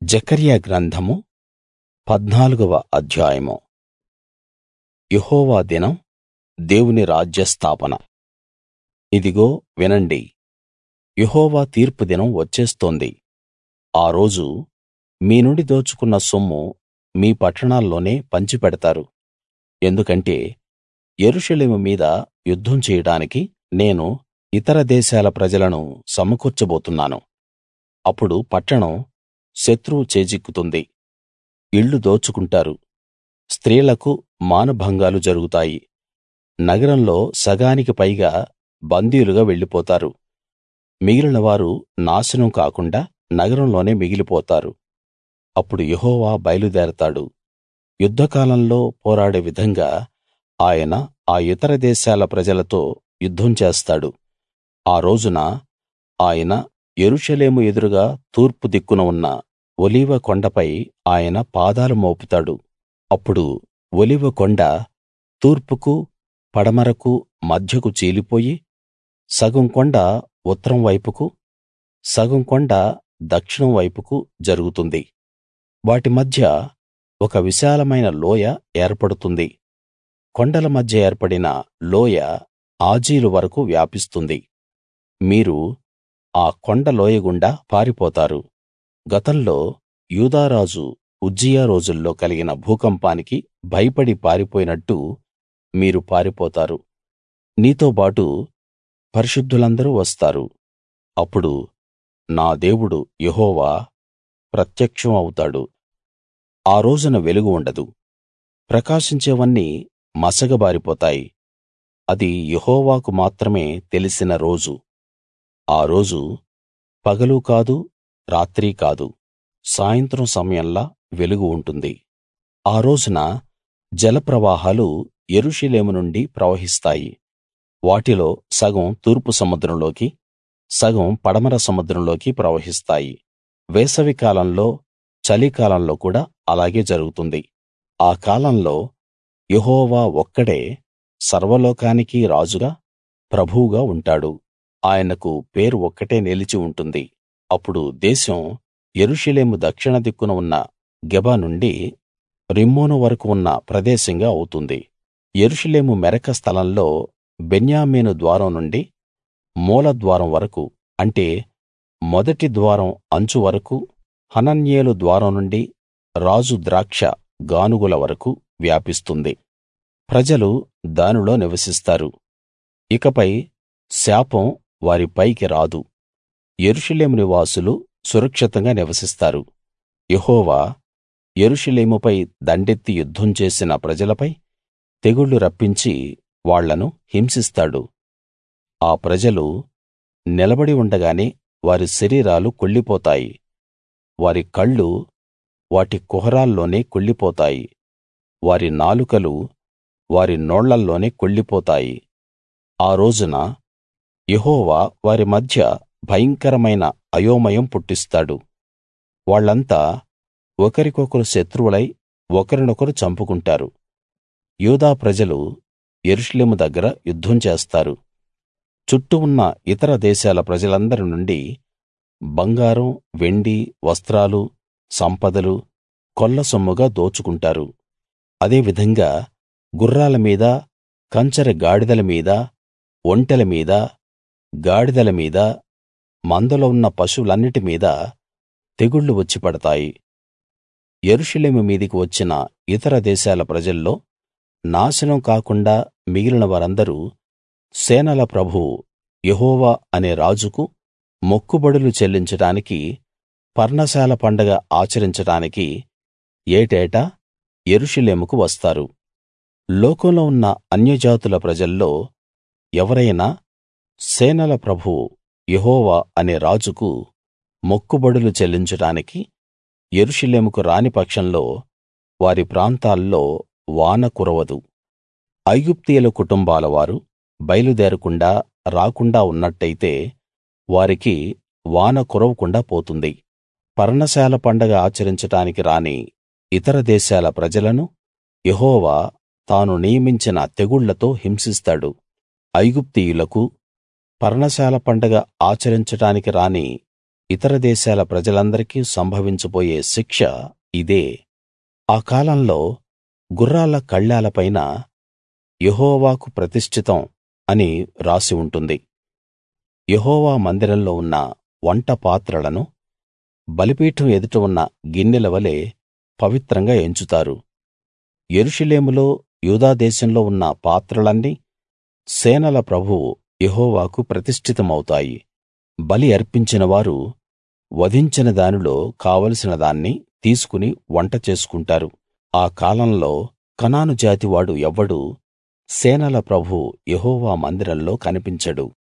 జెకర్యా గ్రంథము 14వ అధ్యాయము. యెహోవా దినం, దేవుని రాజ్య స్థాపన. ఇదిగో వినండి, యెహోవా తీర్పు దినం వచ్చేస్తోంది. ఆ రోజు మీ నుండి దోచుకున్న సొమ్ము మీ పట్టణాల్లోనే పంచిపెడతారు. ఎందుకంటే యెరూషలేము మీద యుద్ధం చేయడానికి నేను ఇతర దేశాల ప్రజలను సమకూర్చబోతున్నాను. అప్పుడు పట్టణం శత్రువు చేజిక్కుతుంది, ఇళ్ళు దోచుకుంటారు, స్త్రీలకు మానభంగాలు జరుగుతాయి. నగరంలో సగానికి పైగా బందీలుగా వెళ్ళిపోతారు. మిగిలిన వారు నాశనం కాకుండా నగరంలోనే మిగిలిపోతారు. అప్పుడు యెహోవా బయలుదేరతాడు. యుద్ధకాలంలో పోరాడే విధంగా ఆయన ఆ ఇతర దేశాల ప్రజలతో యుద్ధం చేస్తాడు. ఆ రోజున ఆయన యెరూషలేము ఎదురుగా తూర్పు దిక్కున ఉన్న ఒలీవ కొండపై ఆయన పాదాలు మోపుతాడు. అప్పుడు ఒలీవ కొండ తూర్పుకు పడమరకు మధ్యకు చీలిపోయి, సగం కొండ ఉత్తరం వైపుకు, సగం కొండ దక్షిణం వైపుకు జరుగుతుంది. వాటి మధ్య ఒక విశాలమైన లోయ ఏర్పడుతుంది. కొండల మధ్య ఏర్పడిన లోయ ఆజీలు వరకు వ్యాపిస్తుంది. మీరు ఆ కొండ లోయ గుండా పారిపోతారు. గతంలో యూదా రాజు ఉజ్జియా రోజుల్లో కలిగిన భూకంపానికి భయపడి పారిపోయినట్టు మీరు పారిపోతారు. నీతోబాటు పరిశుద్ధులందరూ వస్తారు. అప్పుడు నా దేవుడు యెహోవా ప్రత్యక్షం అవుతాడు. ఆ రోజున వెలుగు ఉండదు. ప్రకాశించేవన్నీ మసకబారిపోతాయి. అది యెహోవాకు మాత్రమే తెలిసిన రోజు. ఆ రోజు పగలు కాదు, రాత్రీ కాదు, సాయంత్రం సమయంలా వెలుగు ఉంటుంది. ఆ రోజున జలప్రవాహాలు యెరూషలేము నుండి ప్రవహిస్తాయి. వాటిలో సగం తూర్పు సముద్రంలోకి, సగం పడమర సముద్రంలోకి ప్రవహిస్తాయి. వేసవి కాలంలో, చలికాలంలో కూడా అలాగే జరుగుతుంది. ఆ కాలంలో యెహోవా ఒక్కడే సర్వలోకానికీ రాజుగా, ప్రభువుగా ఉంటాడు. ఆయనకు పేరు ఒక్కటే నిలిచి ఉంటుంది. అప్పుడు దేశం యెరూషలేము దక్షిణ దిక్కున ఉన్న గెబ నుండి రిమ్మోను వరకు ఉన్న ప్రదేశంగా అవుతుంది. యెరూషలేము మెరక స్థలంలో బెన్యామీను ద్వారం నుండి మూల ద్వారం వరకు, అంటే మొదటి ద్వారం అంచు వరకు, హనన్యేలు ద్వారం నుండి రాజు ద్రాక్ష గానుగుల వరకు వ్యాపిస్తుంది. ప్రజలు దానిలో నివసిస్తారు. ఇకపై శాపం వారి పైకి రాదు. యెరూషలేము నివాసులు సురక్షితంగా నివసిస్తారు. యెహోవా యెరూషలేముపై దండెత్తి యుద్ధం చేసిన ప్రజలపై తెగుళ్లు రప్పించి వాళ్ళను హింసిస్తాడు. ఆ ప్రజలు నిలబడి ఉండగానే వారి శరీరాలు కుళ్ళిపోతాయి. వారి కళ్ళు వాటి కుహరాల్లోనే కుళ్ళిపోతాయి. వారి నాలుకలు వారి నోళ్లల్లోనే కుళ్ళిపోతాయి. ఆ రోజున యెహోవా వారి మధ్య భయంకరమైన అయోమయం పుట్టిస్తాడు. వాళ్ళంతా ఒకరికొకరు శత్రువులై ఒకరినొకరు చంపుకుంటారు. యూదా ప్రజలు యెరూషలేము దగ్గర యుద్ధం చేస్తారు. చుట్టూ ఉన్న ఇతర దేశాల ప్రజలందరి నుండి బంగారం, వెండి, వస్త్రాలు, సంపదలు కొల్లసొమ్ముగా దోచుకుంటారు. అదే విధంగా గుర్రాల మీద, కంచర గాడిదల మీద, ఒంటెల మీద, గాడిదల మీద, మందలో ఉన్న పశువులన్నిటి మీద తెగుళ్లు వచ్చి పడతాయి. యెరూషలేము మీదికి వచ్చిన ఇతర దేశాల ప్రజల్లో నాశనం కాకుండా మిగిలిన వారందరూ సేనల ప్రభువు యెహోవా అనే రాజుకు మొక్కుబడులు చెల్లించడానికి, పర్ణశాల పండగ ఆచరించడానికి ఏటేటా యెరూషలేముకు వస్తారు. లోకంలో ఉన్న అన్యజాతుల ప్రజల్లో ఎవరైనా సేనల ప్రభువు యెహోవా అనే రాజుకు మొక్కుబడులు చెల్లించడానికి యెరూషలేముకు రాని పక్షంలో వారి ప్రాంతాల్లో వాన కురవదు. ఐగుప్తీయుల కుటుంబాల వారు బయలుదేరకుండా రాకుండా ఉన్నట్టయితే వారికి వాన కురవకుండా పోతుంది. పర్ణశాల పండగ ఆచరించడానికి రాని ఇతర దేశాల ప్రజలను యెహోవా తాను నియమించిన తెగుళ్లతో హింసిస్తాడు. ఐగుప్తీయులకు, పర్ణశాల పండగ ఆచరించడానికి రాని ఇతర దేశాల ప్రజలందరికీ సంభవించబోయే శిక్ష ఇదే. ఆ కాలంలో గుర్రాల కళ్ళాల పైన యెహోవాకు ప్రతిష్ఠితం అని రాసి ఉంటుంది. యెహోవా మందిరంలో ఉన్న వంట పాత్రలను బలిపీఠం ఎదుట ఉన్న గిన్నెల వలె పవిత్రంగా ఎంచుతారు. యెరూషలేములో యూదా దేశంలో ఉన్న పాత్రలన్నీ సేనల ప్రభువు యెహోవాకు ప్రతిష్ఠితమవుతాయి. బలి అర్పించిన వారు వధించిన దానిలో కావలసిన దాన్ని తీసుకుని వంట చేసుకుంటారు. ఆ కాలంలో కనాను జాతివాడు ఎవ్వడూ సేనల ప్రభువు యెహోవా మందిరంలో కనిపించడు.